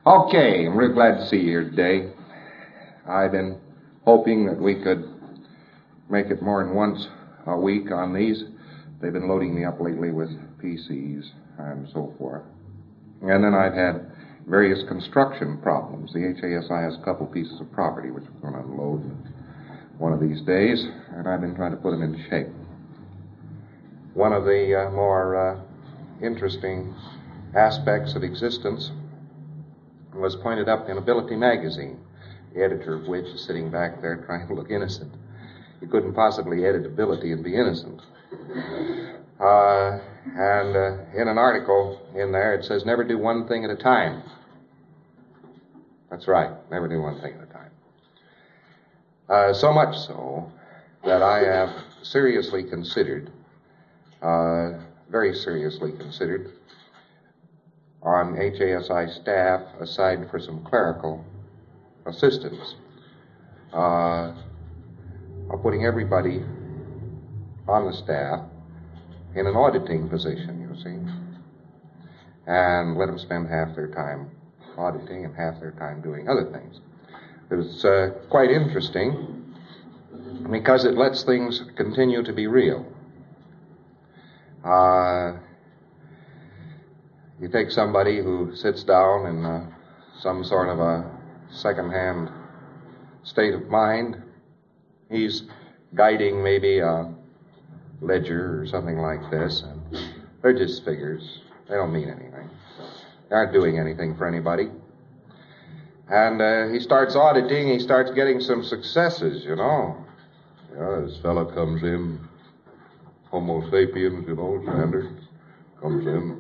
Okay, I'm real glad to see you here today. I've been hoping that we could make it more than once a week on these. They've been loading me up lately with PCs and so forth. And then I've had various construction problems. The HASI has a couple pieces of property which we're going to unload one of these days, and I've been trying to put them in shape. One of the more interesting aspects of existence was pointed up in Ability magazine, the editor of which is sitting back there trying to look innocent. You couldn't possibly edit Ability and be innocent. And in an article in there, it says, never do one thing at a time. That's right, never do one thing at a time. So much so that I have seriously considered, very seriously considered, on HASI staff, aside for some clerical assistance, of putting everybody on the staff in an auditing position, you see, and let them spend half their time auditing and half their time doing other things. It was quite interesting because it lets things continue to be real. You take somebody who sits down in some sort of a second-hand state of mind. He's guiding maybe a ledger or something like this, and they're just figures. They don't mean anything. They aren't doing anything for anybody. And he starts auditing, he starts getting some successes, you know. Yeah, this fella comes in, Homo sapiens, you know, standard, comes in.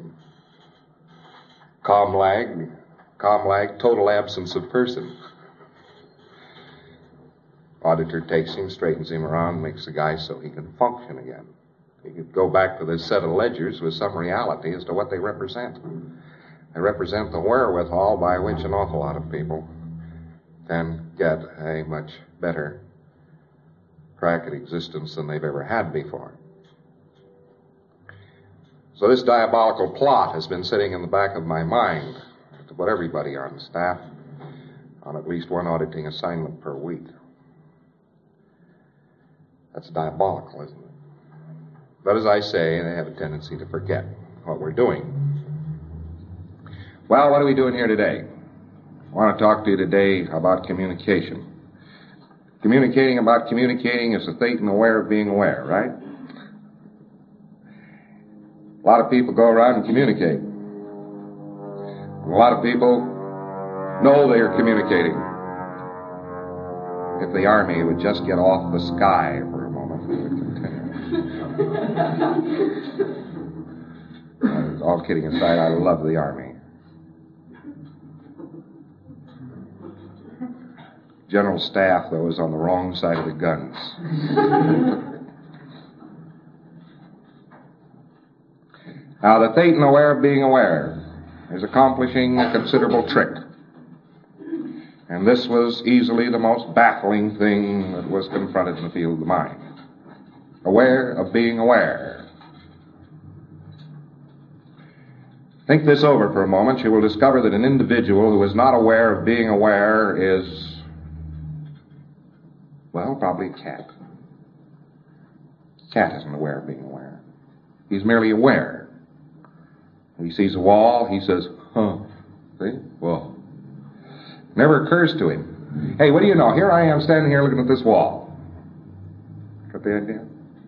COMLAG, total absence of person. Auditor takes him, straightens him around, makes the guy so he can function again. He could go back to this set of ledgers with some reality as to what they represent. They represent the wherewithal by which an awful lot of people can get a much better crack at existence than they've ever had before. So this diabolical plot has been sitting in the back of my mind to put everybody on staff on at least one auditing assignment per week. That's diabolical, isn't it? But as I say, they have a tendency to forget what we're doing. Well, what are we doing here today? I want to talk to you today about communication. Communicating about communicating is the state and aware of being aware, right? A lot of people go around and communicate. And a lot of people know they are communicating. If the Army would just get off the sky for a moment, we would continue. All kidding aside, I love the Army. General Staff, though, is on the wrong side of the guns. Now, the state and aware of being aware is accomplishing a considerable trick. And this was easily the most baffling thing that was confronted in the field of the mind. Aware of being aware. Think this over for a moment. You will discover that an individual who is not aware of being aware is, well, probably a cat. Cat isn't aware of being aware. He's merely aware. He sees a wall, he says, huh, see, wall. Never occurs to him. Hey, what do you know? Here I am standing here looking at this wall. Got the idea?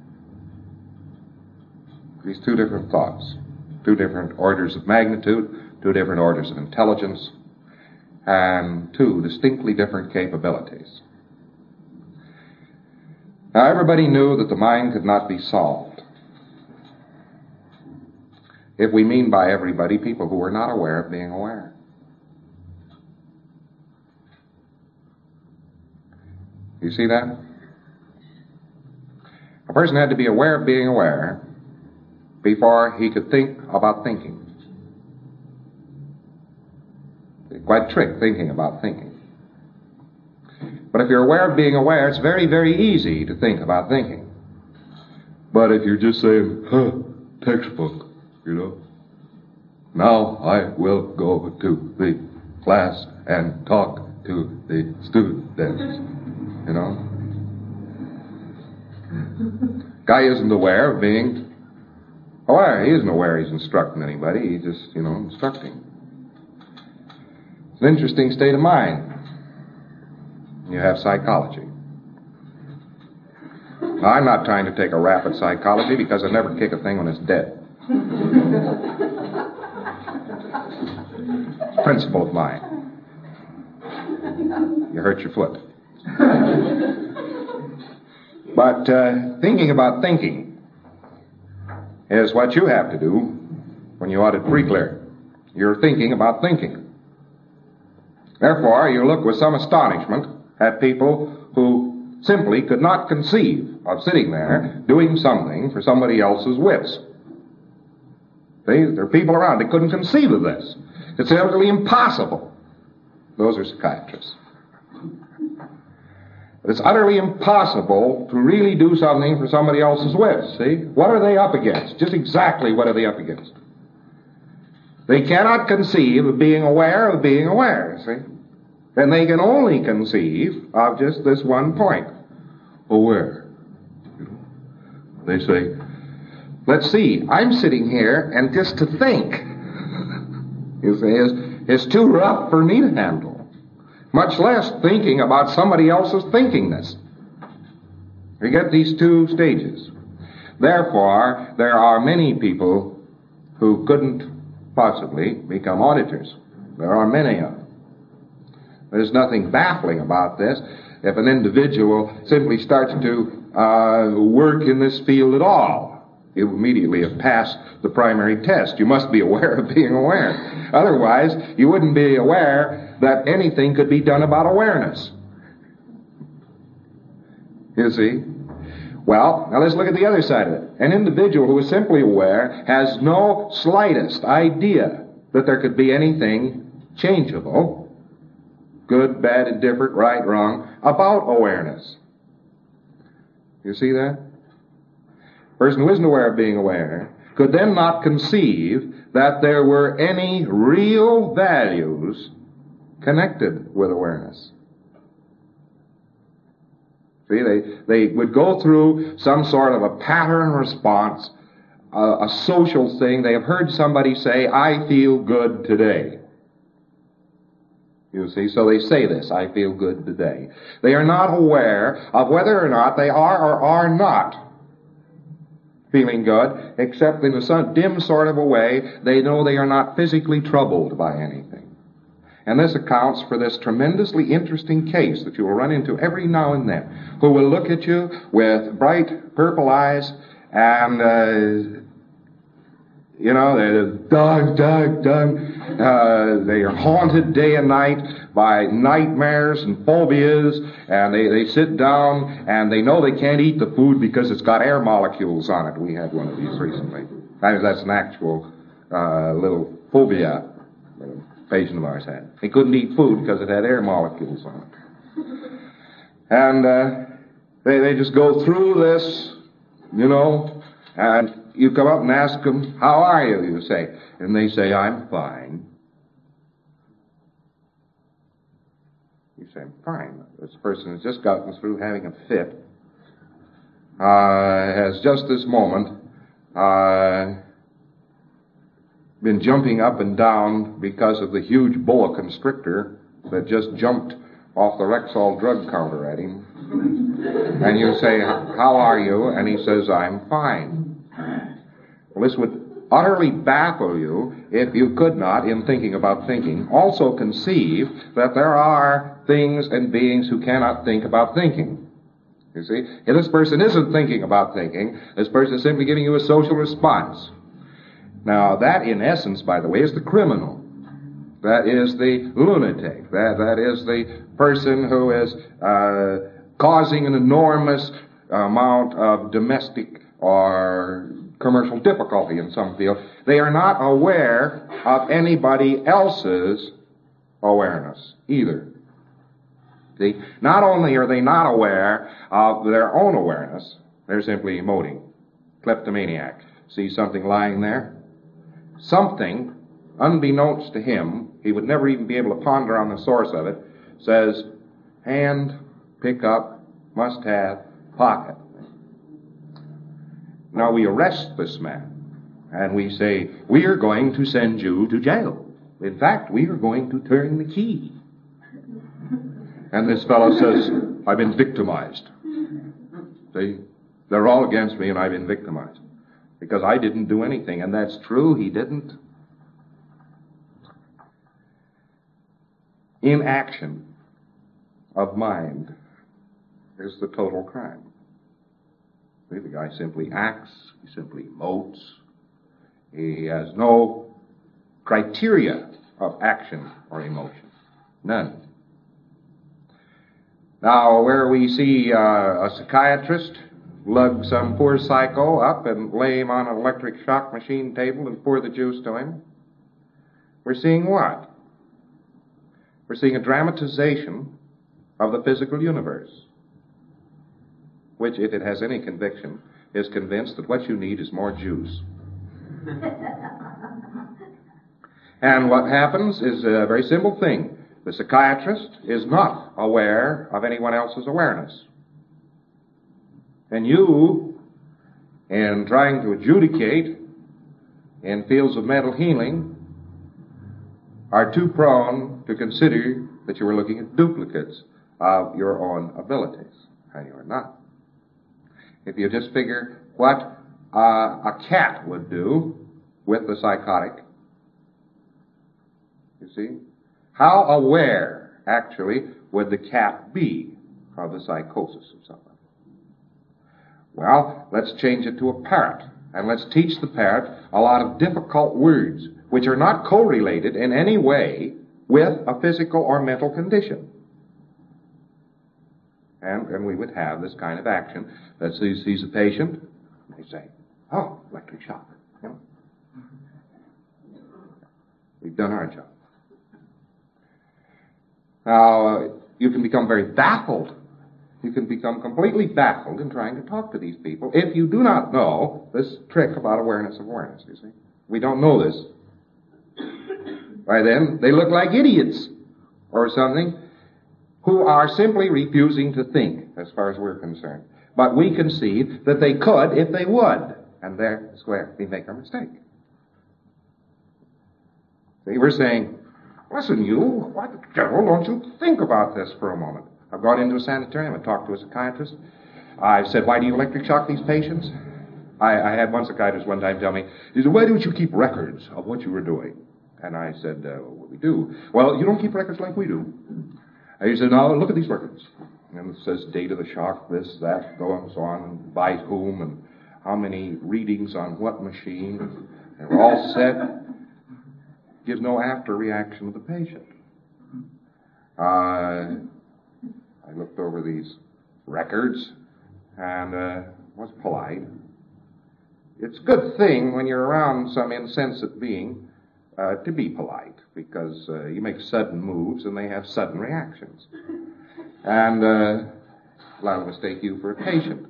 These two different thoughts, two different orders of magnitude, two different orders of intelligence, and two distinctly different capabilities. Now, everybody knew that the mind could not be solved. If we mean by everybody, people who were not aware of being aware. You see that? A person had to be aware of being aware before he could think about thinking. It's quite a trick, thinking about thinking. But if you're aware of being aware, it's very, very easy to think about thinking. But if you're just saying, textbook, you know, now I will go to the class and talk to the students. You know? Guy isn't aware of being aware. He isn't aware he's instructing anybody. He's just, instructing. It's an interesting state of mind. You have psychology. Now, I'm not trying to take a rap at psychology because I never kick a thing when it's dead. It's a principle of mine. You hurt your foot. But thinking about thinking is what you have to do when you audit pre-clear. You're thinking about thinking. Therefore, you look with some astonishment at people who simply could not conceive of sitting there doing something for somebody else's wits. There are people around that couldn't conceive of this. It's utterly impossible. Those are psychiatrists. But it's utterly impossible to really do something for somebody else's wits, see? What are they up against? Just exactly what are they up against? They cannot conceive of being aware, see? And they can only conceive of just this one point. Aware. They say, let's see, I'm sitting here and just to think, is too rough for me to handle. Much less thinking about somebody else's thinkingness. You get these two stages. Therefore, there are many people who couldn't possibly become auditors. There are many of them. There's nothing baffling about this if an individual simply starts to work in this field at all. You immediately have passed the primary test. You must be aware of being aware. Otherwise, you wouldn't be aware that anything could be done about awareness. You see? Well, now let's look at the other side of it. An individual who is simply aware has no slightest idea that there could be anything changeable, good, bad, indifferent, right, wrong, about awareness. You see that? A person who isn't aware of being aware could then not conceive that there were any real values connected with awareness. See, they would go through some sort of a pattern response, a social thing. They have heard somebody say, I feel good today. You see, so they say this, I feel good today. They are not aware of whether or not they are or are not feeling good, except in a dim sort of a way, they know they are not physically troubled by anything. And this accounts for this tremendously interesting case that you will run into every now and then, who will look at you with bright purple eyes and, they're dug. They are haunted day and night by nightmares and phobias, and they sit down and they know they can't eat the food because it's got air molecules on it. We had one of these recently. That's an actual little phobia that a patient of ours had. He couldn't eat food because it had air molecules on it. And they just go through this, and you come up and ask them, how are you, you say. And they say, I'm fine. You say, I'm fine. This person has just gotten through having a fit, has just this moment been jumping up and down because of the huge boa constrictor that just jumped off the Rexall drug counter at him. And you say, how are you? And he says, I'm fine. Well, this would utterly baffle you if you could not, in thinking about thinking, also conceive that there are things and beings who cannot think about thinking. You see? If this person isn't thinking about thinking, this person is simply giving you a social response. Now, that, in essence, by the way, is the criminal. That is the lunatic. That is the person who is causing an enormous amount of domestic or commercial difficulty in some field. They are not aware of anybody else's awareness either. See, not only are they not aware of their own awareness, they're simply emoting. Kleptomaniac. See something lying there? Something unbeknownst to him, he would never even be able to ponder on the source of it, says, hand, pick up, must have, pocket. Now we arrest this man, and we say, we are going to send you to jail. In fact, we are going to turn the key. And this fellow says, I've been victimized. See, they're all against me and I've been victimized because I didn't do anything. And that's true, he didn't. Inaction of mind is the total crime. See, the guy simply acts, he simply emotes. He has no criteria of action or emotion. None. Now, where we see a psychiatrist lug some poor psycho up and lay him on an electric shock machine table and pour the juice to him, we're seeing what? We're seeing a dramatization of the physical universe, which, if it has any conviction, is convinced that what you need is more juice. And what happens is a very simple thing. The psychiatrist is not aware of anyone else's awareness. And you, in trying to adjudicate in fields of mental healing, are too prone to consider that you are looking at duplicates of your own abilities, and you are not. If you just figure what a cat would do with the psychotic, you see, how aware, actually, would the cat be of the psychosis of somebody? Well, let's change it to a parrot, and let's teach the parrot a lot of difficult words which are not correlated in any way with a physical or mental condition. And we would have this kind of action that sees a patient, and they say, oh, electric shock. You know? We've done our job. Now, you can become very baffled. You can become completely baffled in trying to talk to these people if you do not know this trick about awareness of awareness, you see. We don't know this. By then, they look like idiots or something who are simply refusing to think, as far as we're concerned. But we concede that they could if they would. And there's where we make our mistake. See, we're saying, listen, you, why the devil don't you think about this for a moment? I've gone into a sanitarium and talked to a psychiatrist. I've said, why do you electric shock these patients? I had one psychiatrist one time tell me, he said, why don't you keep records of what you were doing? And I said, what we do? Well, you don't keep records like we do. And he said, now, look at these records. And it says date of the shock, this, that, so on and so on, and by whom, and how many readings on what machine. They're all set. Gives no after reaction of the patient. I looked over these records and was polite. It's a good thing when you're around some insensate being to be polite, because you make sudden moves and they have sudden reactions. And I'll mistake you for a patient,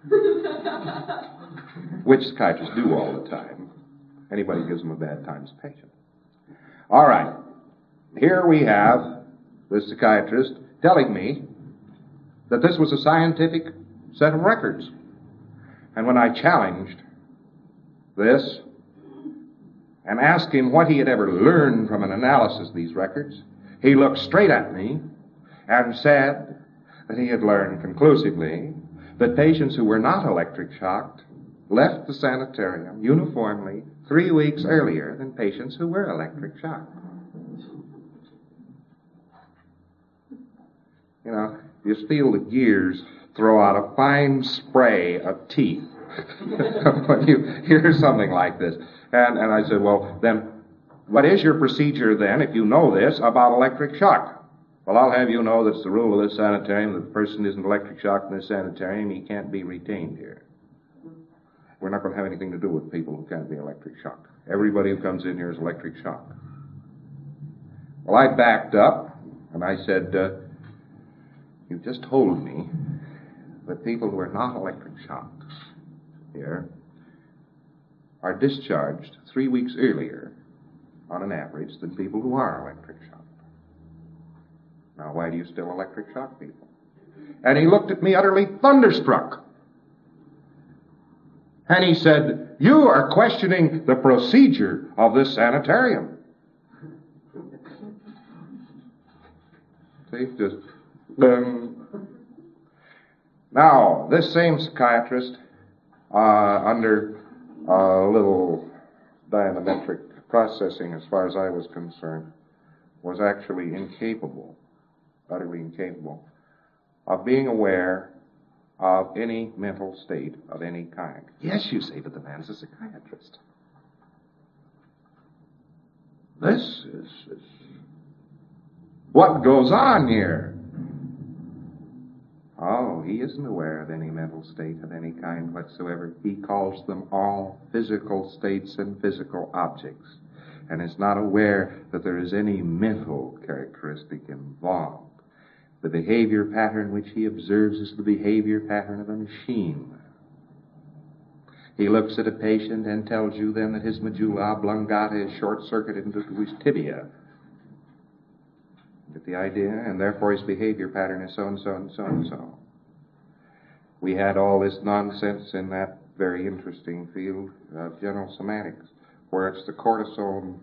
which psychiatrists do all the time. Anybody who gives them a bad time's a patient. All right, here we have the psychiatrist telling me that this was a scientific set of records. And when I challenged this and asked him what he had ever learned from an analysis of these records, he looked straight at me and said that he had learned conclusively that patients who were not electric shocked left the sanitarium uniformly 3 weeks earlier than patients who were electric shocked. You know, you feel the gears throw out a fine spray of teeth when you hear something like this. And I said, well, then, what is your procedure then, if you know this, about electric shock? Well, I'll have you know that's the rule of this sanitarium, that the person isn't electric shocked in this sanitarium, he can't be retained here. We're not going to have anything to do with people who can't be electric shocked. Everybody who comes in here is electric shocked. Well, I backed up, and I said, you just told me that people who are not electric shocked here are discharged 3 weeks earlier on an average, than people who are electric shocked. Now, why do you still electric shock people? And he looked at me utterly thunderstruck. And he said, you are questioning the procedure of this sanitarium. See, just Now, this same psychiatrist, under a little dynametric processing, as far as I was concerned, was actually incapable, utterly incapable, of being aware of any mental state of any kind. Yes, you say, but the man's a psychiatrist. This is what goes on here. Oh, he isn't aware of any mental state of any kind whatsoever. He calls them all physical states and physical objects, and is not aware that there is any mental characteristic involved. The behavior pattern which he observes is the behavior pattern of a machine. He looks at a patient and tells you then that his medulla oblongata is short-circuited into his tibia. Get the idea? And therefore his behavior pattern is so and so and so and so. We had all this nonsense in that very interesting field of general semantics, where it's the cortisone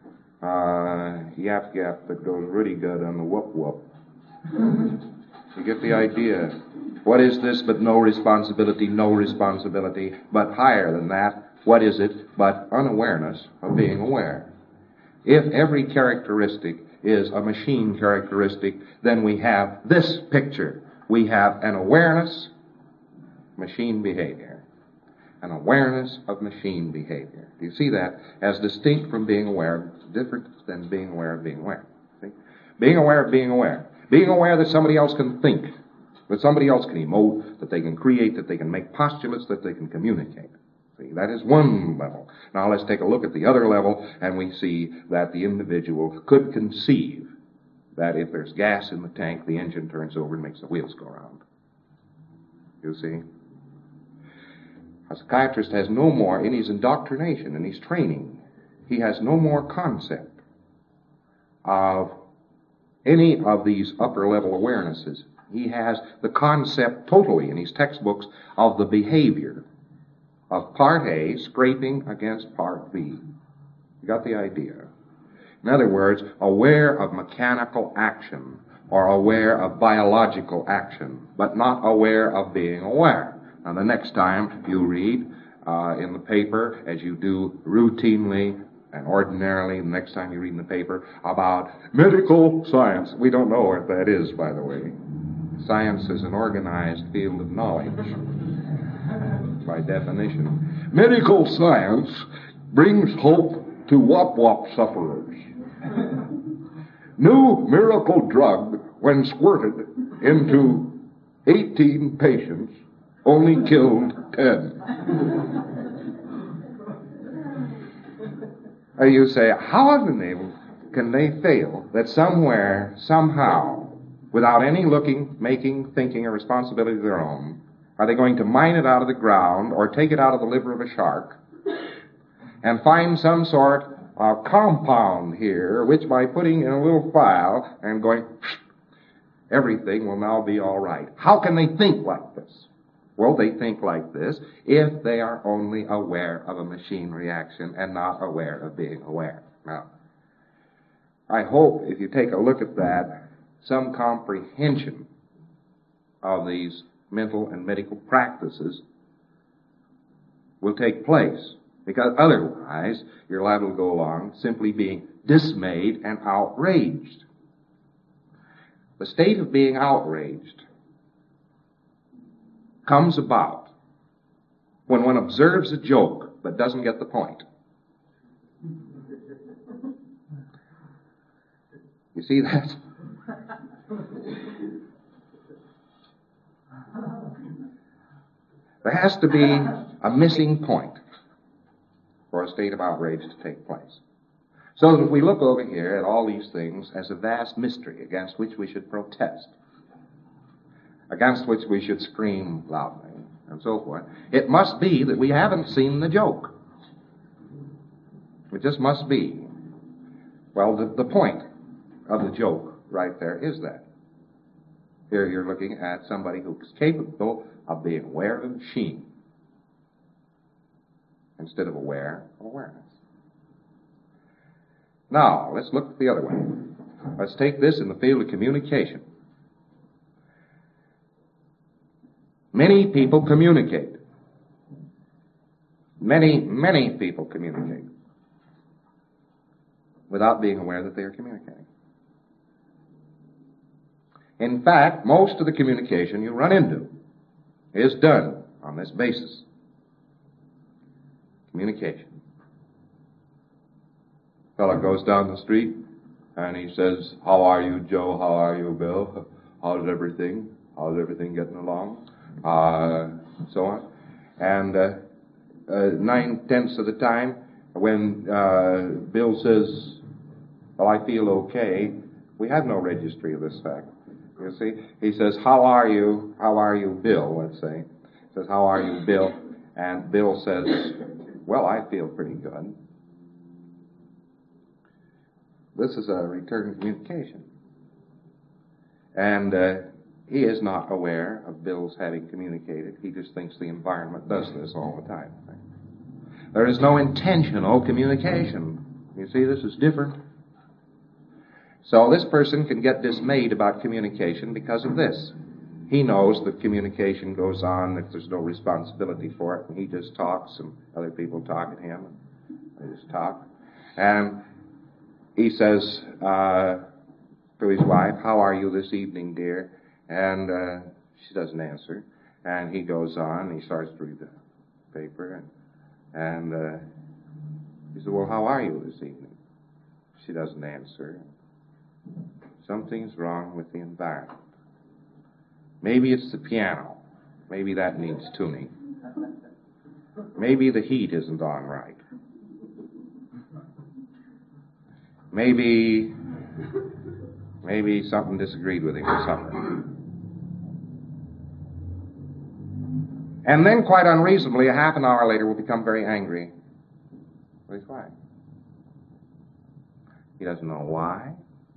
yap-yap that goes really good on the whoop-whoop. You get the idea. What is this but no responsibility, but higher than that, what is it but unawareness of being aware? If every characteristic is a machine characteristic, then we have this picture. We have an awareness, machine behavior. An awareness of machine behavior. Do you see that? As distinct from being aware, different than being aware of being aware. See? Being aware of being aware. Being aware that somebody else can think, that somebody else can emote, that they can create, that they can make postulates, that they can communicate. See, that is one level. Now let's take a look at the other level, and we see that the individual could conceive that if there's gas in the tank, the engine turns over and makes the wheels go around. You see? A psychiatrist has no more, in his indoctrination, in his training, he has no more concept of any of these upper-level awarenesses. He has the concept totally in his textbooks of the behavior of Part A scraping against Part B. You got the idea? In other words, aware of mechanical action or aware of biological action, but not aware of being aware. Now, the next time you read in the paper, as you do routinely and ordinarily, the next time you read in the paper about medical science, we don't know what that is, by the way. Science is an organized field of knowledge, by definition. Medical science brings hope to wop-wop sufferers. New miracle drug, when squirted into 18 patients, only killed 10. You say, how can they fail that somewhere, somehow, without any looking, making, thinking, or responsibility of their own, are they going to mine it out of the ground or take it out of the liver of a shark and find some sort of compound here which by putting in a little phial and going, everything will now be all right? How can they think like this? Well, they think like this if they are only aware of a machine reaction and not aware of being aware. Now, I hope if you take a look at that, some comprehension of these mental and medical practices will take place, because otherwise you're liable to go along simply being dismayed and outraged. The state of being outraged comes about when one observes a joke but doesn't get the point. You see that? There has to be a missing point for a state of outrage to take place. So that if we look over here at all these things as a vast mystery against which we should protest, against which we should scream loudly, and so forth, it must be that we haven't seen the joke. It just must be. Well, the point of the joke right there is that. Here you're looking at somebody who's capable of being aware of a machine instead of aware of awareness. Now, let's look at the other one. Let's take this in the field of communication. Many people communicate. Many people communicate without being aware that they are communicating. In fact, most of the communication you run into is done on this basis. Communication. Fellow goes down the street and he says, "How are you, Joe? How are you, Bill? How's everything? How's everything getting along?" So on. And 9/10 of the time, when Bill says, "Well, I feel okay," we have no registry of this fact. You see, he says, "How are you? How are you, Bill?" Let's say. He says, "How are you, Bill?" And Bill says, "Well, I feel pretty good." This is a return communication. And he is not aware of Bill's having communicated. He just thinks the environment does this all the time. There is no intentional communication. You see, this is different. So this person can get dismayed about communication because of this. He knows that communication goes on, that there's no responsibility for it, and he just talks, and other people talk at him, and they just talk. And he says to his wife, "How are you this evening, dear?" And she doesn't answer. And he goes on, and he starts to read the paper, and he said, "Well, how are you this evening?" She doesn't answer. Something's wrong with the environment. Maybe it's the piano. Maybe that needs tuning. Maybe the heat isn't on right. Maybe something disagreed with him or something. And then, quite unreasonably, a half an hour later, will become very angry with his wife. He doesn't know why.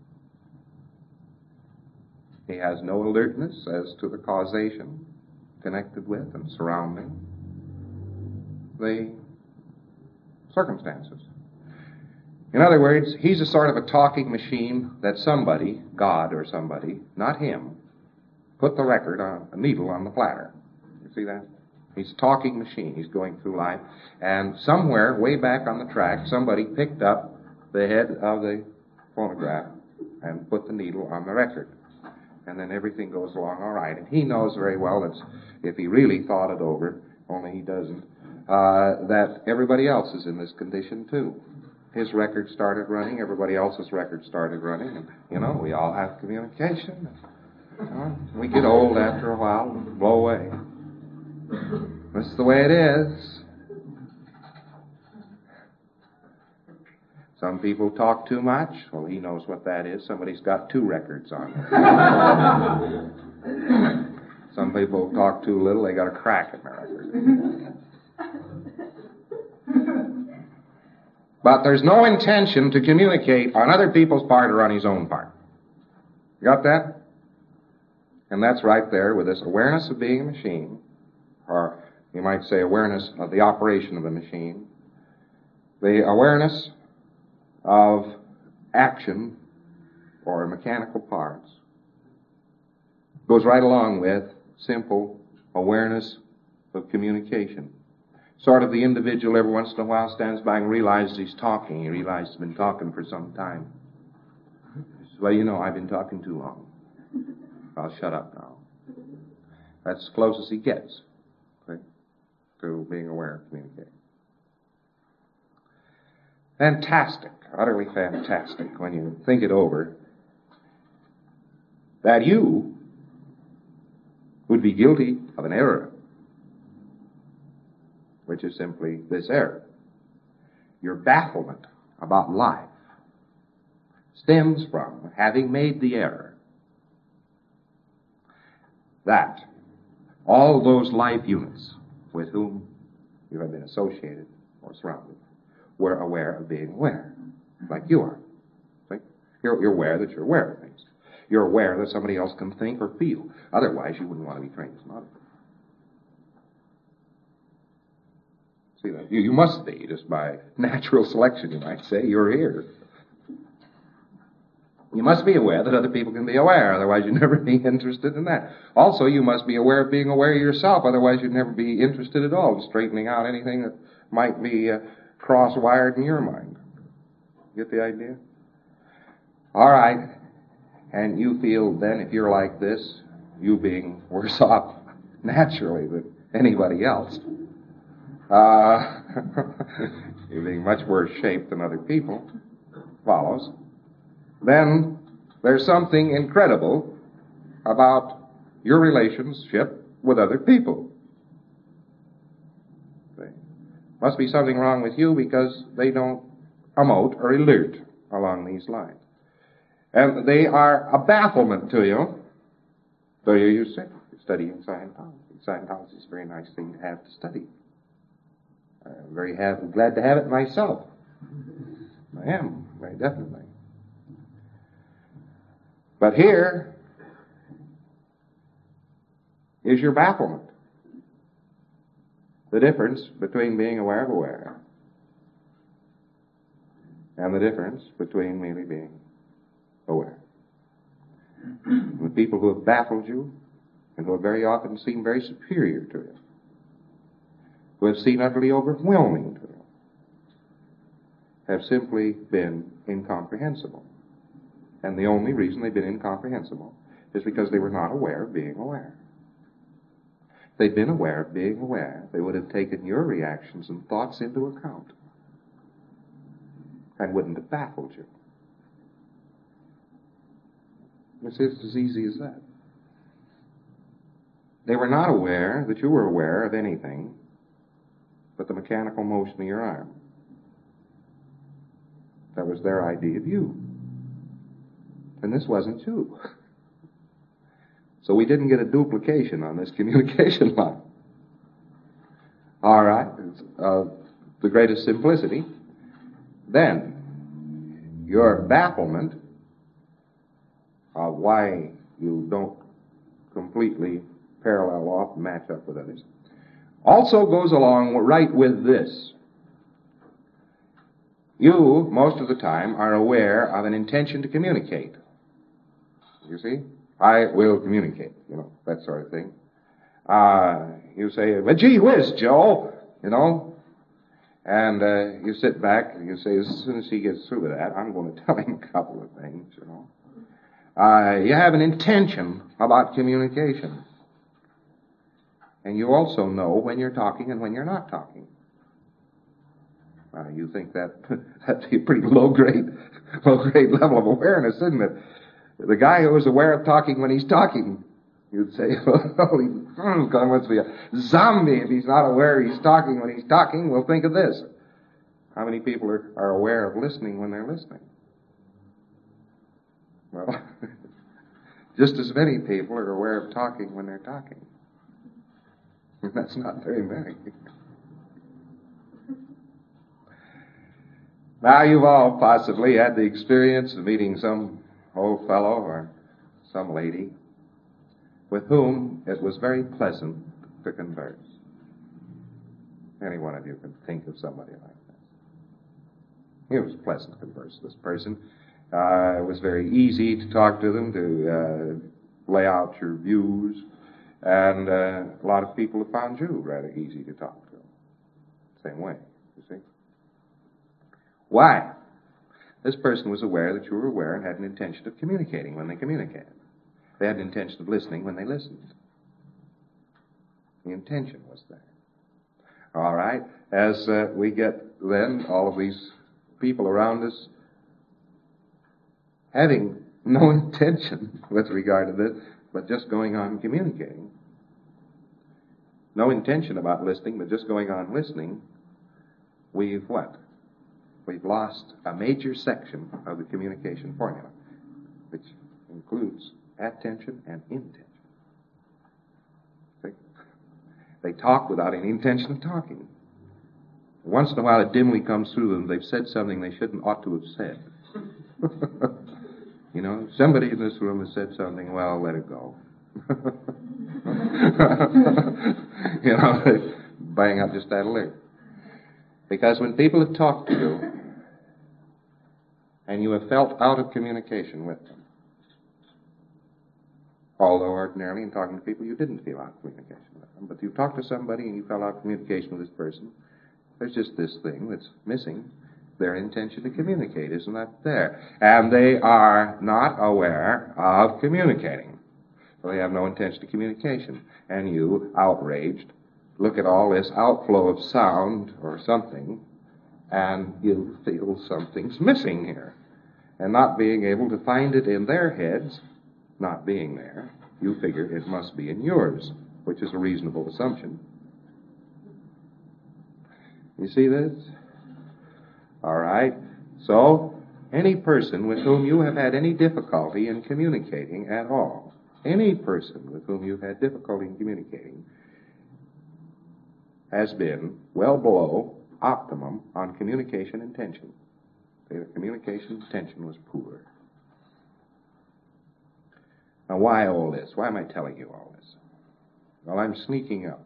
He has no alertness as to the causation connected with and surrounding the circumstances. In other words, he's a sort of a talking machine that somebody, God or somebody, not him, put the record on, a needle on the platter. You see that? He's a talking machine. He's going through life. And somewhere, way back on the track, somebody picked up the head of the phonograph and put the needle on the record. And then everything goes along all right. And he knows very well that if he really thought it over, only he doesn't, that everybody else is in this condition too. His record started running, everybody else's record started running, and, we all have communication. We get old after a while and blow away. That's the way it is. Some people talk too much. Well, he knows what that is. Somebody's got two records on. Some people talk too little. They got a crack in their record. But there's no intention to communicate on other people's part or on his own part. You got that? And that's right there with this awareness of being a machine, or you might say awareness of the operation of the machine, the awareness of action or mechanical parts goes right along with simple awareness of communication. Sort of the individual every once in a while stands by and realizes he's talking. He realizes he's been talking for some time. He says, "Well, I've been talking too long. I'll shut up now." That's as close as he gets to being aware of communicating. Fantastic, utterly fantastic when you think it over, that you would be guilty of an error, which is simply this error. Your bafflement about life stems from having made the error that all those life units with whom you have been associated or surrounded were aware of being aware, like you are. You're aware that you're aware of things. You're aware that somebody else can think or feel. Otherwise, you wouldn't want to be trained as an auditor. See that? You must be, just by natural selection, you might say. You're here. You must be aware that other people can be aware, otherwise you'd never be interested in that. Also, you must be aware of being aware of yourself, otherwise you'd never be interested at all in straightening out anything that might be cross-wired in your mind. Get the idea? All right. And you feel then, if you're like this, you being worse off naturally than anybody else, you being much worse shape than other people, follows, then there's something incredible about your relationship with other people. There must be something wrong with you because they don't emote or alert along these lines. And they are a bafflement to you. So you say, you're studying Scientology. Scientology is a very nice thing to have to study. I'm very glad to have it myself. I am, very definitely. But here is your bafflement. The difference between being aware of aware and the difference between merely being aware. The people who have baffled you and who have very often seemed very superior to you, who have seemed utterly overwhelming to you, have simply been incomprehensible. And the only reason they've been incomprehensible is because they were not aware of being aware. If they'd been aware of being aware, they would have taken your reactions and thoughts into account and wouldn't have baffled you. It's as easy as that. They were not aware that you were aware of anything but the mechanical motion of your arm. That was their idea of you. And this wasn't you. So we didn't get a duplication on this communication line. All right, the greatest simplicity. Then, your bafflement of why you don't completely parallel off and match up with others also goes along right with this. You, most of the time, are aware of an intention to communicate. You see? I will communicate, that sort of thing. You say, but gee whiz, Joe, and you sit back and you say, as soon as he gets through with that, I'm going to tell him a couple of things, You have an intention about communication. And you also know when you're talking and when you're not talking. You think that'd be a pretty low-grade level of awareness, isn't it? The guy who is aware of talking when he's talking, you'd say, God must be a zombie if he's not aware he's talking when he's talking. Well, think of this. How many people are aware of listening when they're listening? Well, just as many people are aware of talking when they're talking. That's not very many. Now, you've all possibly had the experience of meeting some old fellow or some lady with whom it was very pleasant to converse. Any one of you can think of somebody like that. It was pleasant to converse with this person. It was very easy to talk to them, to lay out your views, and a lot of people have found you rather easy to talk to. Same way, you see. Why? This person was aware that you were aware and had an intention of communicating when they communicated. They had an intention of listening when they listened. The intention was there. All right. As we get then all of these people around us having no intention with regard to this, but just going on communicating. No intention about listening, but just going on listening, we've what? We've lost a major section of the communication formula, which includes attention and intention. They talk without any intention of talking. Once in a while it dimly comes through them, they've said something they ought to have said. You know, somebody in this room has said something, well, let it go. You know, bang up just that alert. Because when people have talked to you, and you have felt out of communication with them, although ordinarily in talking to people you didn't feel out of communication with them, but you talked to somebody and you felt out of communication with this person, there's just this thing that's missing, their intention to communicate. Isn't that there? And they are not aware of communicating. So they have no intention of communication. And you, outraged, look at all this outflow of sound or something, and you feel something's missing here. And not being able to find it in their heads, not being there, you figure it must be in yours, which is a reasonable assumption. You see this? All right. So, any person with whom you have had any difficulty in communicating at all, any person with whom you've had difficulty in communicating has been well below optimum on communication intention. The communication intention was poor. Now, why all this? Why am I telling you all this? Well, I'm sneaking up.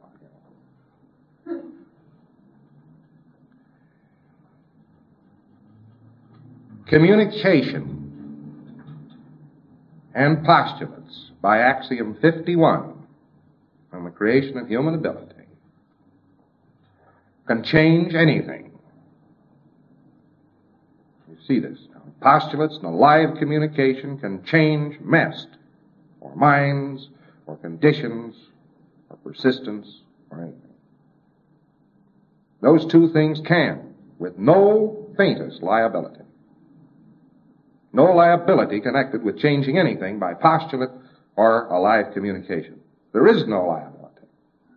Communication and postulates by Axiom 51 on the creation of human ability can change anything. You see this now. Postulates and a live communication can change mest, or minds, or conditions, or persistence, or anything. Those two things can, with no faintest liability. No liability connected with changing anything by postulate or a live communication. There is no liability.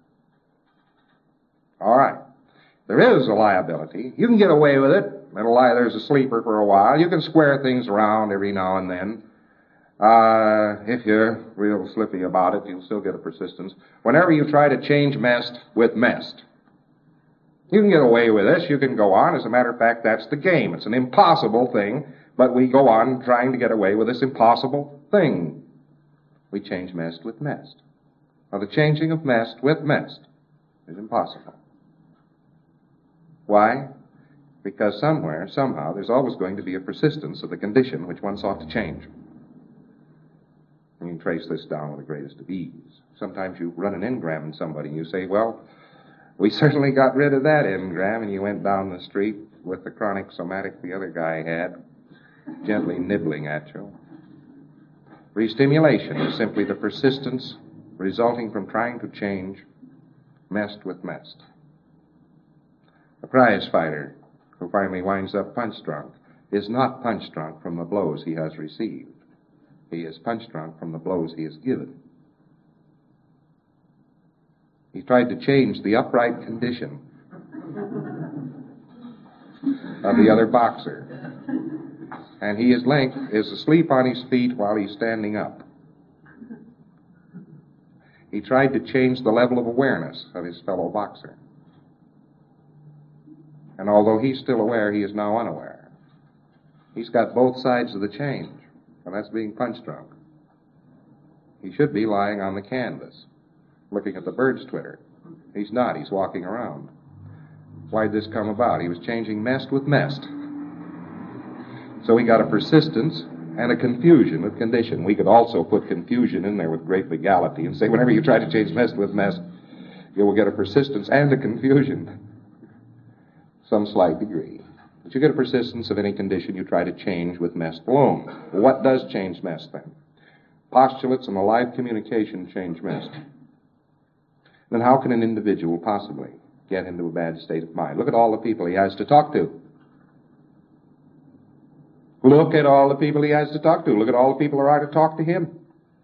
All right. There is a liability. You can get away with it. It'll lie there's a sleeper for a while. You can square things around every now and then. If you're real slippy about it, you'll still get a persistence. Whenever you try to change mest with mest, you can get away with this. You can go on. As a matter of fact, that's the game. It's an impossible thing, but we go on trying to get away with this impossible thing. We change mest with mest. Now, the changing of mest with mest is impossible. Why? Because somewhere, somehow, there's always going to be a persistence of the condition which one sought to change. And you can trace this down with the greatest of ease. Sometimes you run an engram in somebody and you say, well, we certainly got rid of that engram, and you went down the street with the chronic somatic the other guy had, gently nibbling at you. Restimulation is simply the persistence resulting from trying to change mest with mest. A prize fighter who finally winds up punch-drunk is not punch-drunk from the blows he has received. He is punch-drunk from the blows he has given. He tried to change the upright condition of the other boxer. And he is asleep on his feet while he's standing up. He tried to change the level of awareness of his fellow boxer. And although he's still aware, he is now unaware. He's got both sides of the change, and that's being punch-drunk. He should be lying on the canvas, looking at the birds twitter. He's not. He's walking around. Why'd this come about? He was changing mest with mest. So we got a persistence and a confusion of condition. We could also put confusion in there with great legality and say whenever you try to change mest with mest, you will get a persistence and a confusion. Some slight degree. But you get a persistence of any condition you try to change with mest alone. What does change mest then? Postulates and a live communication change mest. Then how can an individual possibly get into a bad state of mind? Look at all the people he has to talk to. Look at all the people he has to talk to. Look at all the people who are to talk to him.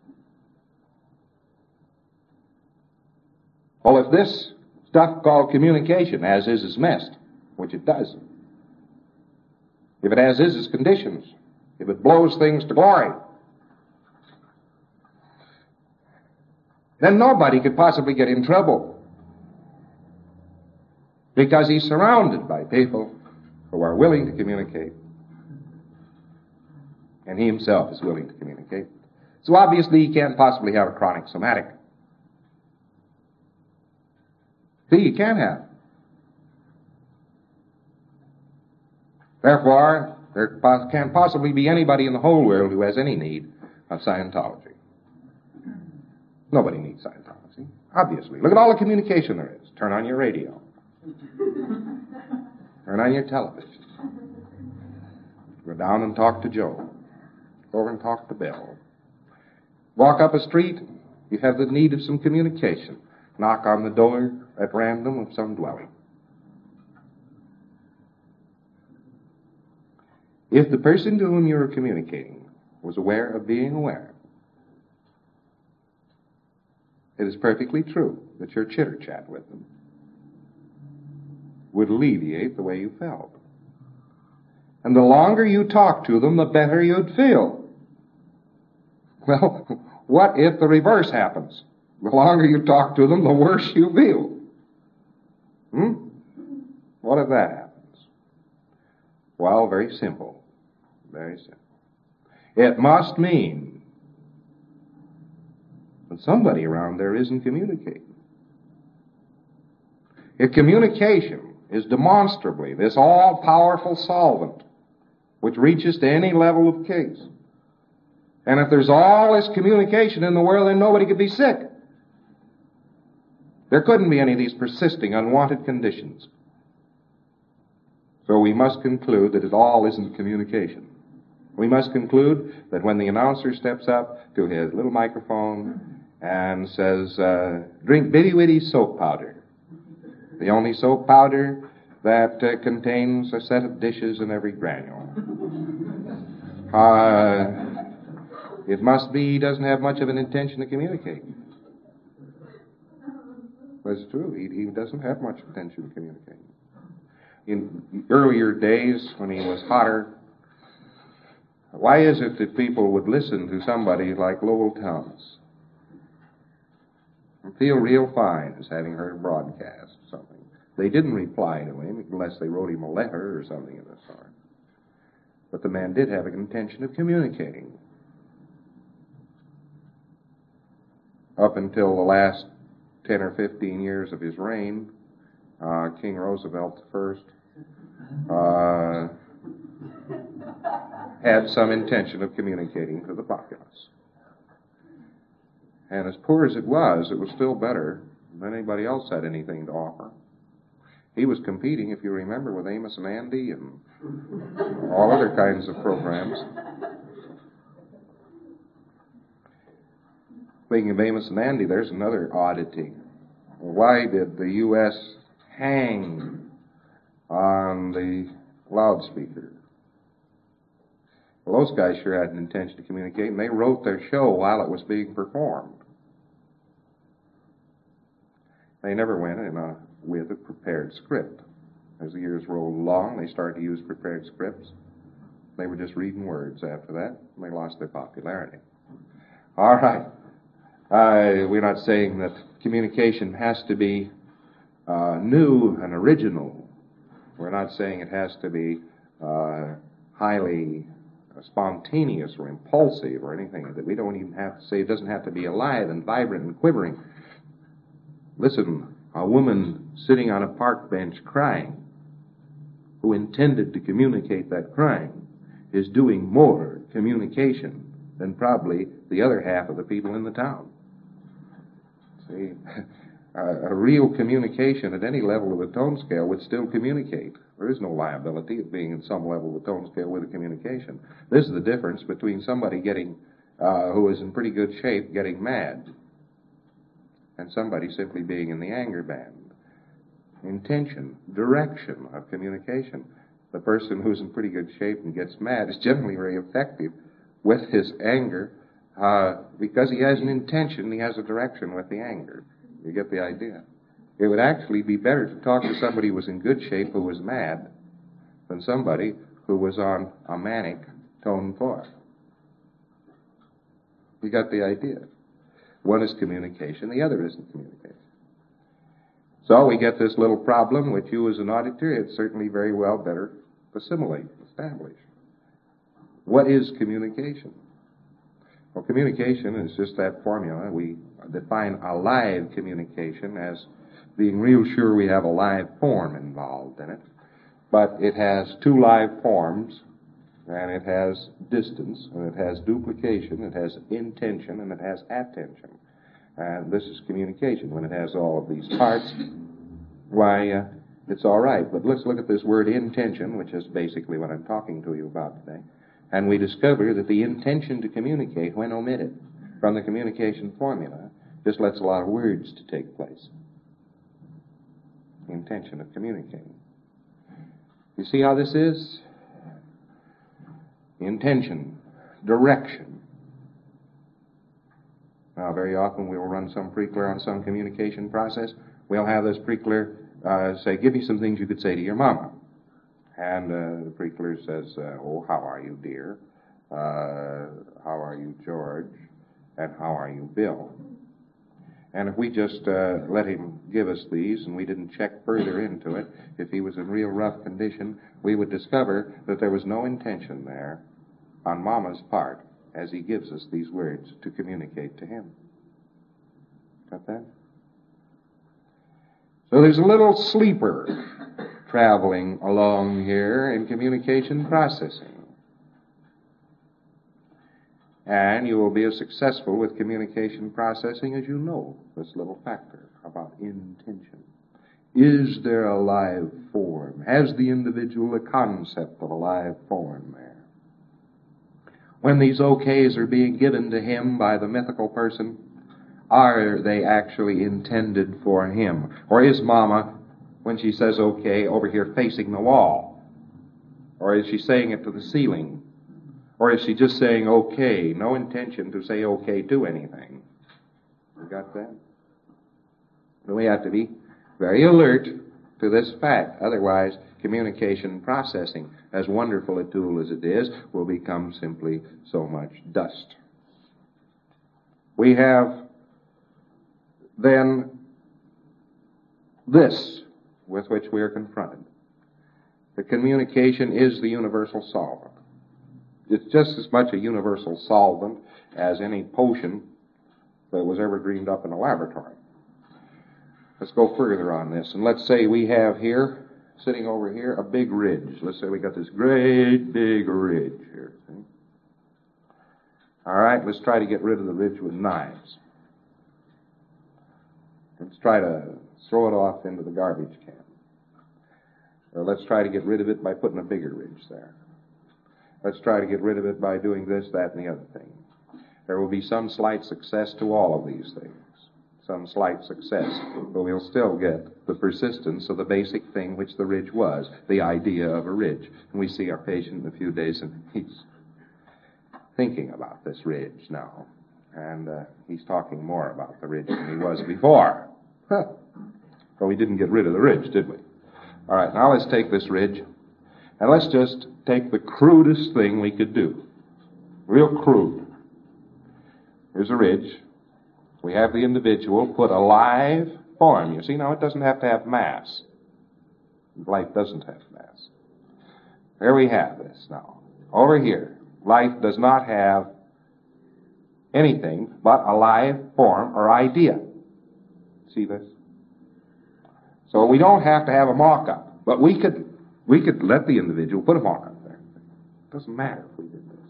Well, if this stuff called communication, as is his mest, which it does, if it as is his conditions, if it blows things to glory, then nobody could possibly get in trouble, because he's surrounded by people who are willing to communicate, And he himself is willing to communicate. So obviously he can't possibly have a chronic somatic. See, you can't have. Therefore, there can't possibly be anybody in the whole world who has any need of Scientology. Nobody needs Scientology, obviously. Look at all the communication there is. Turn on your radio. Turn on your television. Go down and talk to Joe. Go over and talk to Bill. Walk up a street, you have the need of some communication. Knock on the door at random of some dwelling. If the person to whom you are communicating was aware of being aware, it is perfectly true that your chitter-chat with them would alleviate the way you felt. And the longer you talk to them, the better you'd feel. Well, what if the reverse happens? The longer you talk to them, the worse you feel. What if that happens? Well, very simple. Very simple. It must mean that somebody around there isn't communicating. If communication is demonstrably this all-powerful solvent which reaches to any level of case, and if there's all this communication in the world, then nobody could be sick. There couldn't be any of these persisting unwanted conditions. So we must conclude that it all isn't communication. We must conclude that when the announcer steps up to his little microphone and says, drink bitty-witty soap powder, the only soap powder that contains a set of dishes in every granule, it must be he doesn't have much of an intention to communicate. That's true. He doesn't have much intention to communicate. In earlier days, when he was hotter, why is it that people would listen to somebody like Lowell Thomas and feel real fine as having heard a broadcast or something? They didn't reply to him unless they wrote him a letter or something of the sort. But the man did have an intention of communicating. Up until the last 10 or 15 years of his reign, King Roosevelt I had some intention of communicating to the populace. And as poor as it was still better than anybody else had anything to offer. He was competing, if you remember, with Amos and Andy and all other kinds of programs. Speaking of Amos and Andy, there's another oddity. Why did the U.S. hang on the loudspeaker? Well, those guys sure had an intention to communicate, and they wrote their show while it was being performed. They never went with a prepared script. As the years rolled along, they started to use prepared scripts. They were just reading words after that, and they lost their popularity. All right. We're not saying that communication has to be new and original. We're not saying it has to be highly spontaneous or impulsive or anything. That we don't even have to say it doesn't have to be alive and vibrant and quivering. Listen, a woman sitting on a park bench crying, who intended to communicate that crying, is doing more communication than probably the other half of the people in the town. See, a real communication at any level of the tone scale would still communicate. There is no liability of being in some level of the tone scale with a communication. This is the difference between somebody who is in pretty good shape getting mad and somebody simply being in the anger band. Intention, direction of communication. The person who's in pretty good shape and gets mad is generally very effective with his anger because he has an intention, he has a direction with the anger. You get the idea? It would actually be better to talk to somebody who was in good shape who was mad than somebody who was on a manic tone 4. You got the idea? One is communication, the other isn't communication. So we get this little problem, which you as an auditor, it's certainly very well better assimilate, establish. What is communication? Well, communication is just that formula. We define a live communication as being real sure we have a live form involved in it. But it has two live forms, and it has distance, and it has duplication, it has intention, and it has attention. And this is communication. When it has all of these parts, why, it's all right. But let's look at this word intention, which is basically what I'm talking to you about today. And we discover that the intention to communicate, when omitted from the communication formula, just lets a lot of words to take place. The intention of communicating. You see how this is? Intention, direction. Now, very often we'll run some preclear on some communication process. We'll have this preclear say, give me some things you could say to your mama. And the preclear says, oh, how are you, dear? How are you, George? And how are you, Bill? And if we just let him give us these and we didn't check further into it, if he was in real rough condition, we would discover that there was no intention there on Mama's part as he gives us these words to communicate to him. Got that? So there's a little sleeper traveling along here in communication processing. And you will be as successful with communication processing as you know this little factor about intention. Is there a live form? Has the individual a concept of a live form there? When these okays are being given to him by the mythical person, are they actually intended for him? Or is Mama, when she says okay, over here facing the wall? Or is she saying it to the ceiling? Or is she just saying okay, no intention to say okay to anything? You got that? We have to be very alert to this fact. Otherwise, communication processing, as wonderful a tool as it is, will become simply so much dust. We have then this with which we are confronted. The communication is the universal solvent. It's just as much a universal solvent as any potion that was ever dreamed up in a laboratory. Let's go further on this. And let's say we have here, sitting over here, a big ridge. Let's say we got this great big ridge here. See? All right, let's try to get rid of the ridge with knives. Let's try to throw it off into the garbage can. Or let's try to get rid of it by putting a bigger ridge there. Let's try to get rid of it by doing this, that, and the other thing. There will be some slight success to all of these things. Some slight success. But we'll still get the persistence of the basic thing which the ridge was, the idea of a ridge. And we see our patient in a few days, and he's thinking about this ridge now. And he's talking more about the ridge than he was before. Well, we didn't get rid of the ridge, did we? All right, now let's take this ridge, and let's just take the crudest thing we could do. Real crude. Here's a ridge. We have the individual put a live form. You see, now it doesn't have to have mass. Life doesn't have mass. There we have this now. Over here, life does not have anything but a live form or idea. See this? So we don't have to have a mock-up, but we could let the individual put a mock-up there. It doesn't matter if we did this.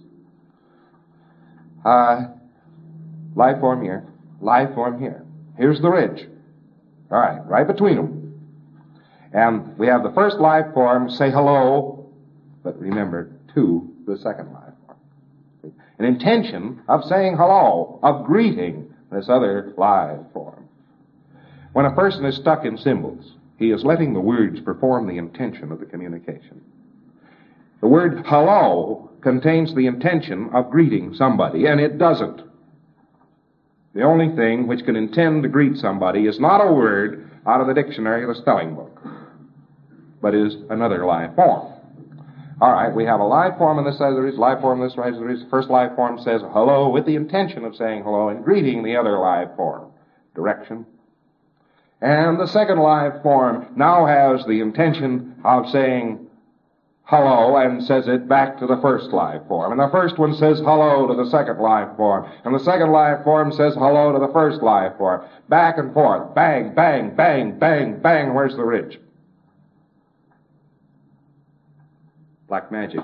Live form here, live form here. Here's the ridge. All right between them. And we have the first live form say hello, but remember, to the second live form. An intention of saying hello, of greeting this other live form. When a person is stuck in symbols, he is letting the words perform the intention of the communication. The word hello contains the intention of greeting somebody, and it doesn't. The only thing which can intend to greet somebody is not a word out of the dictionary or the spelling book, but is another live form. All right, we have a live form on this side of the ridge, live form on this side of the ridge. The first live form says hello with the intention of saying hello and greeting the other live form. Direction. And the second live form now has the intention of saying hello and says it back to the first life form. And the first one says hello to the second life form. And the second life form says hello to the first life form. Back and forth. Bang, bang, bang, bang, bang. Where's the ridge? Black magic.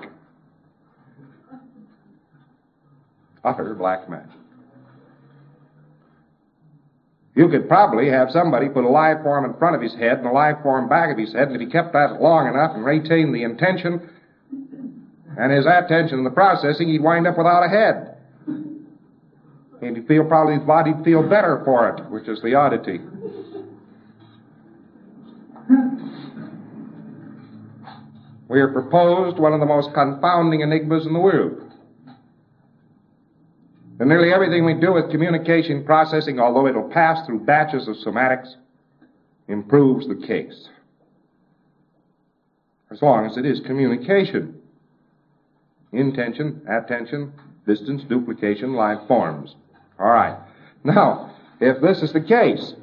Utter black magic. You could probably have somebody put a life form in front of his head and a life form back of his head, and if he kept that long enough and retained the intention and his attention in the processing, he'd wind up without a head. And he'd feel probably his body'd feel better for it, which is the oddity. We are proposed one of the most confounding enigmas in the world. And nearly everything we do with communication processing, although it'll pass through batches of somatics, improves the case. As long as it is communication. Intention, attention, distance, duplication, life forms. All right. Now, if this is the case,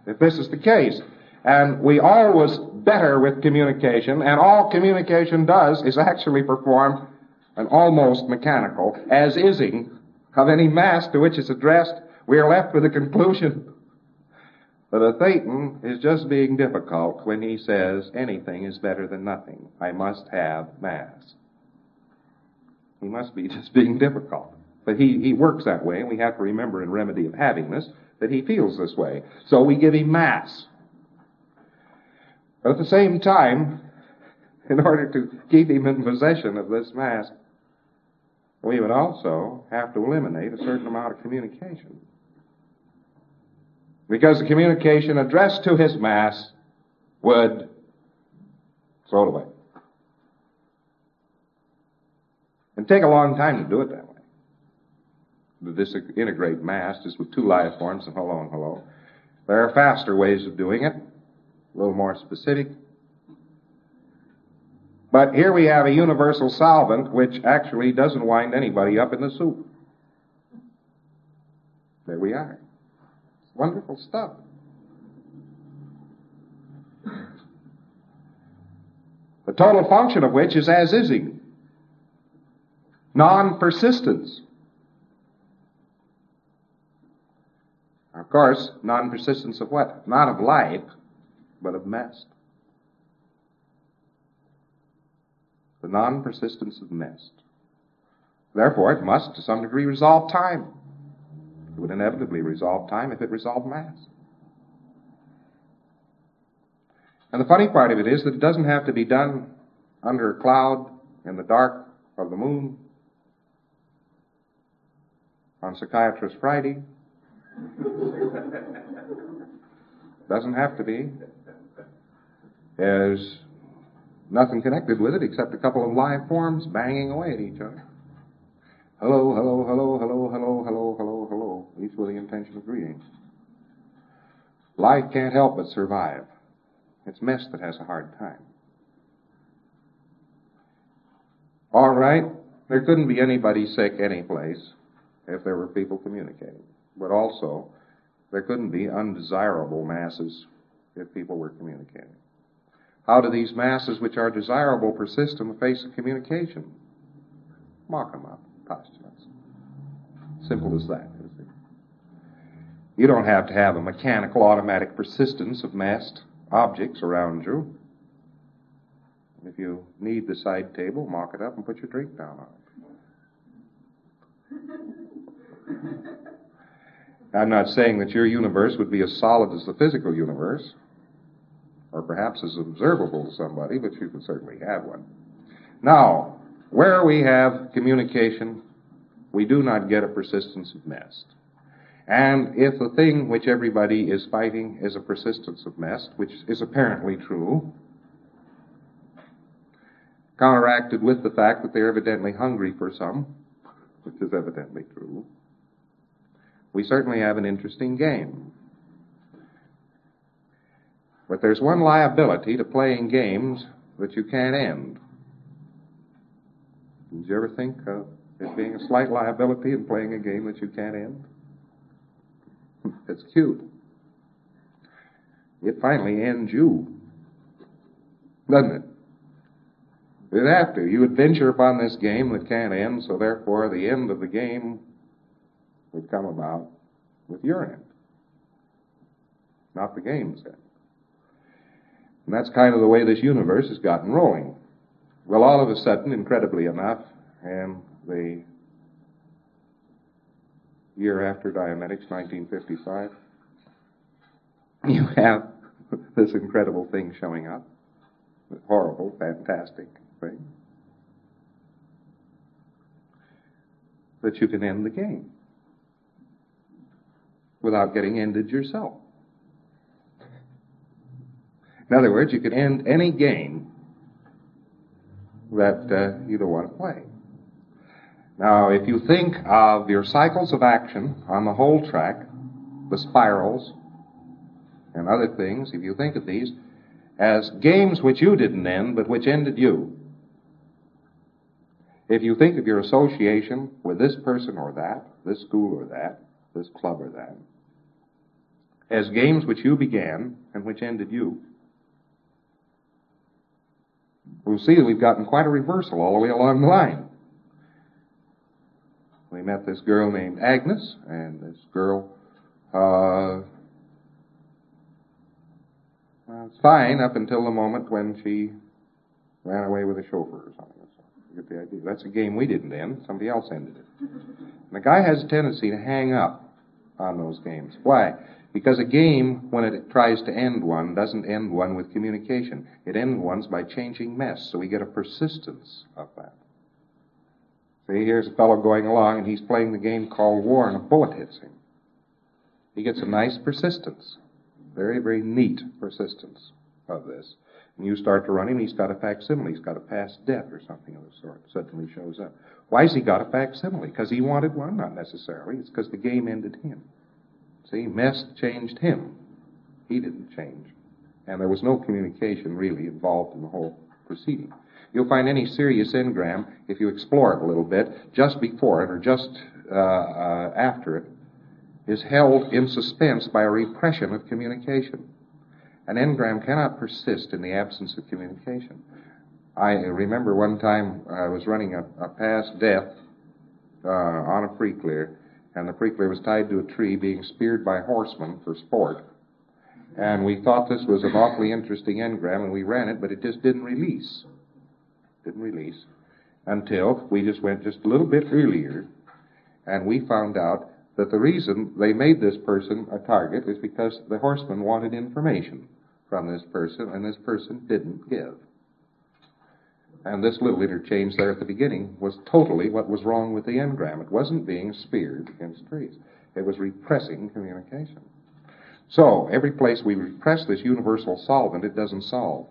and we always better with communication, and all communication does is actually perform an almost mechanical, as-ising, of any mass to which it's addressed, we are left with the conclusion that a Thetan is just being difficult when he says anything is better than nothing. I must have mass. He must be just being difficult. But he works that way, and we have to remember in Remedy of Havingness that he feels this way. So we give him mass. But at the same time, in order to keep him in possession of this mass, we would also have to eliminate a certain amount of communication. Because the communication addressed to his mass would throw it away. And take a long time to do it that way. To disintegrate mass just with two life forms of hello and hello. There are faster ways of doing it, a little more specific. But here we have a universal solvent which actually doesn't wind anybody up in the soup. There we are. It's wonderful stuff. The total function of which is as-ising. Non-persistence. Of course, non-persistence of what? Not of life, but of mass. The non-persistence of mist. Therefore, it must, to some degree, resolve time. It would inevitably resolve time if it resolved mass. And the funny part of it is that it doesn't have to be done under a cloud in the dark of the moon on Psychiatrist Friday. Doesn't have to be. There's nothing connected with it except a couple of live forms banging away at each other. Hello, hello, hello, hello, hello, hello, hello, hello, each with the intention of greeting. Life can't help but survive. It's mess that has a hard time. All right, there couldn't be anybody sick any place if there were people communicating. But also, there couldn't be undesirable masses if people were communicating. How do these masses which are desirable persist in the face of communication? Mock them up, postulates. Simple as that. You don't have to have a mechanical, automatic persistence of massed objects around you. If you need the side table, mock it up and put your drink down on it. I'm not saying that your universe would be as solid as the physical universe, or perhaps as observable to somebody, but you can certainly have one. Now, where we have communication, we do not get a persistence of mess. And if the thing which everybody is fighting is a persistence of mess, which is apparently true, counteracted with the fact that they're evidently hungry for some, which is evidently true, we certainly have an interesting game. But there's one liability to playing games that you can't end. Did you ever think of it being a slight liability in playing a game that you can't end? It's cute. It finally ends you, doesn't it? You'd have to. You would venture upon this game that can't end, so therefore the end of the game would come about with your end, not the game's end. And that's kind of the way this universe has gotten rolling. Well, all of a sudden, incredibly enough, in the year after Dianetics, 1955, you have this incredible thing showing up. Horrible, fantastic thing. That you can end the game without getting ended yourself. In other words, you can end any game that you don't want to play. Now, if you think of your cycles of action on the whole track, the spirals and other things, if you think of these as games which you didn't end, but which ended you. If you think of your association with this person or that, this school or that, this club or that, as games which you began and which ended you, we'll see that we've gotten quite a reversal all the way along the line. We met this girl named Agnes, and this girl was fine up until the moment when she ran away with a chauffeur or something. So you get the idea. That's a game we didn't end. Somebody else ended it. And the guy has a tendency to hang up on those games. Why? Because a game, when it tries to end one, doesn't end one with communication. It ends one by changing mess. So we get a persistence of that. See, here's a fellow going along, and he's playing the game called war, and a bullet hits him. He gets a nice persistence. Very, very neat persistence of this. And you start to run him, he's got a facsimile. He's got a past death or something of the sort. Suddenly shows up. Why has he got a facsimile? Because he wanted one? Not necessarily. It's because the game ended him. See, mess changed him. He didn't change. And there was no communication really involved in the whole proceeding. You'll find any serious engram, if you explore it a little bit, just before it or just after it, is held in suspense by a repression of communication. An engram cannot persist in the absence of communication. I remember one time I was running a past death on a free clear, and the free clear was tied to a tree being speared by horsemen for sport. And we thought this was an awfully interesting engram, and we ran it, but it just didn't release. Didn't release until we just went just a little bit earlier, and we found out that the reason they made this person a target is because the horseman wanted information from this person, and this person didn't give. And this little interchange there at the beginning was totally what was wrong with the engram. It wasn't being speared against trees. It was repressing communication. So, every place we repress this universal solvent, it doesn't solve.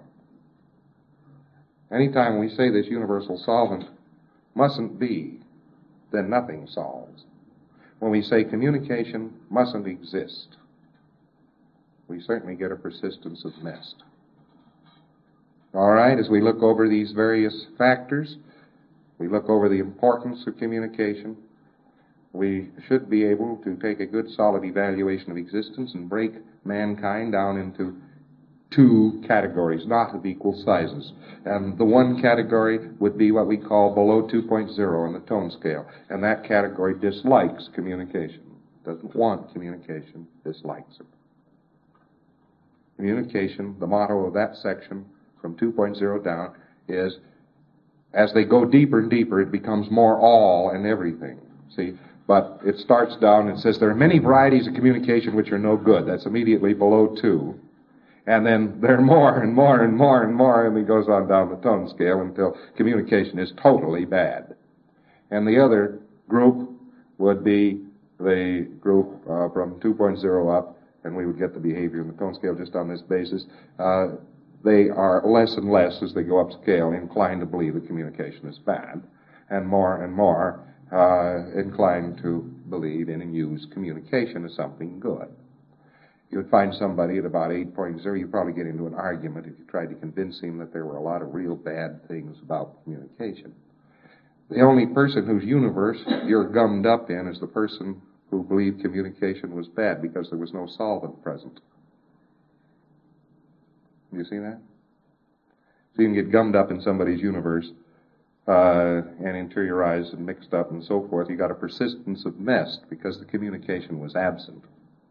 Anytime we say this universal solvent mustn't be, then nothing solves. When we say communication mustn't exist, we certainly get a persistence of mess. All right, as we look over these various factors, we look over the importance of communication, we should be able to take a good solid evaluation of existence and break mankind down into two categories, not of equal sizes. And the one category would be what we call below 2.0 on the tone scale. And that category dislikes communication. Doesn't want communication, dislikes it. Communication, the motto of that section from 2.0 down is, as they go deeper and deeper, it becomes more all and everything. See? But it starts down and says there are many varieties of communication which are no good. That's immediately below 2. And then there are more and more and more and more, and it goes on down the tone scale until communication is totally bad. And the other group would be the group from 2.0 up, and we would get the behavior in the tone scale just on this basis. They are less and less, as they go up scale, inclined to believe that communication is bad, and more inclined to believe in and use communication as something good. You would find somebody at about 8.0, you'd probably get into an argument if you tried to convince him that there were a lot of real bad things about communication. The only person whose universe you're gummed up in is the person who believed communication was bad because there was no solvent present. You see that? So you can get gummed up in somebody's universe and interiorized and mixed up and so forth. You got a persistence of mess because the communication was absent.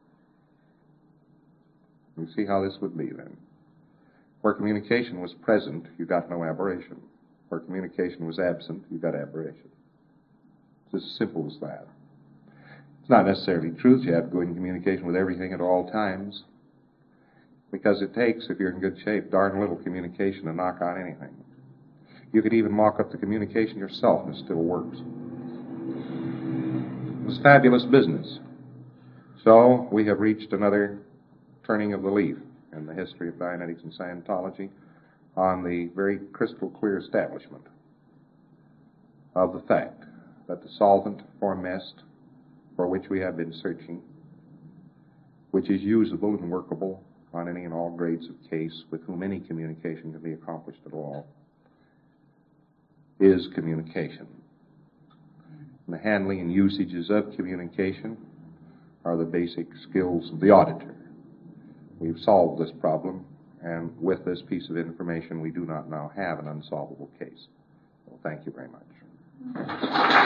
You see how this would be then. Where communication was present, you got no aberration. Where communication was absent, you got aberration. It's as simple as that. It's not necessarily truth. You have to go in communication with everything at all times. Because it takes, if you're in good shape, darn little communication to knock out anything. You could even mock up the communication yourself and it still works. It was fabulous business. So we have reached another turning of the leaf in the history of Dianetics and Scientology on the very crystal clear establishment of the fact that the solvent for mess for which we have been searching, which is usable and workable on any and all grades of case with whom any communication can be accomplished at all, is communication. And the handling and usages of communication are the basic skills of the auditor. We've solved this problem, and with this piece of information, we do not now have an unsolvable case. Well, thank you very much.